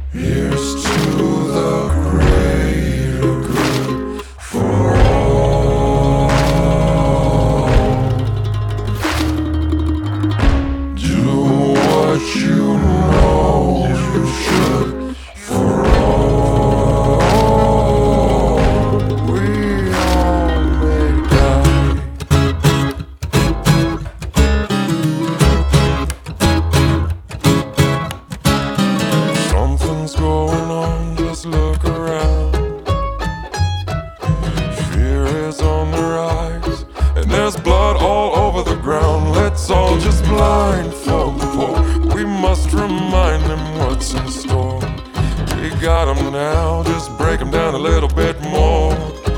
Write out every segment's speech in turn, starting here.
Here's to the greater good for all. Do what you know you should for all. We all may die. Something's going on, just look around. Fear is on the rise, and there's blood all over the ground. Let's all just blindfold the poor. We must remind them what's in store. We got them now, just break them down a little bit more.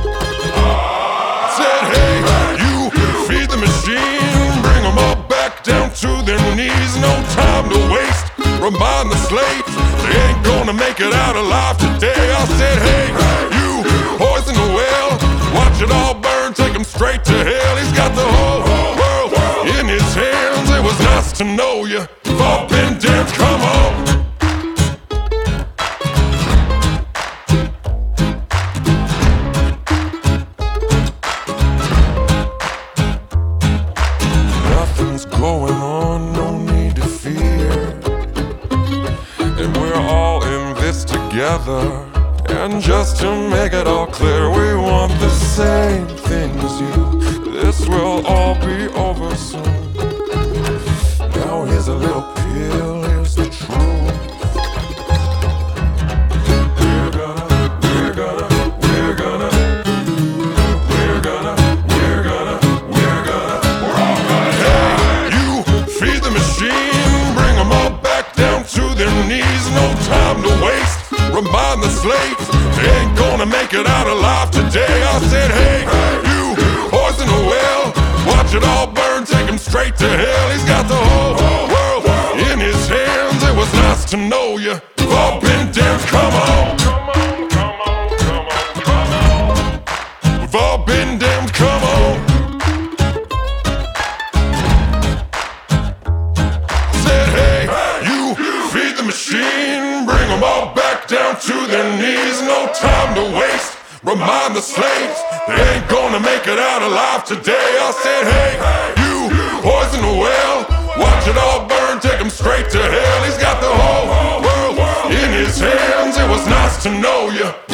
Said, hey, you feed the machine, bring them all back down to their knees. No time to waste. Remind the slaves, they ain't gonna make it out alive today. I said, hey, you poison the well, watch it all burn, take him straight to hell. He's got the whole world in his hands. It was nice to know you. You've all been damned, come on. Nothing's going on, no need to fear. And we're all in this together. And just to make it all clear, we want the same thing as you. This will all be over soon. Now here's a little pill, here's the truth. We're all gonna. Hey, you feed the machine, bring them all back down to their knees. No time to waste. Remind the slaves, they ain't gonna make it out alive today. I said, hey, you poison the well, watch it all burn, take him straight to hell. He's got the whole world in his hands. It was nice to know you. You've all been damned, come on. We've all been damned, come on. Said, hey, you feed the machine, bring them all back down to their knees. No time to waste. Remind the slaves, they ain't gonna make it out alive today. I said, hey, you poison the well, watch it all burn, take him straight to hell. He's got the whole world in his hands. It was nice to know you.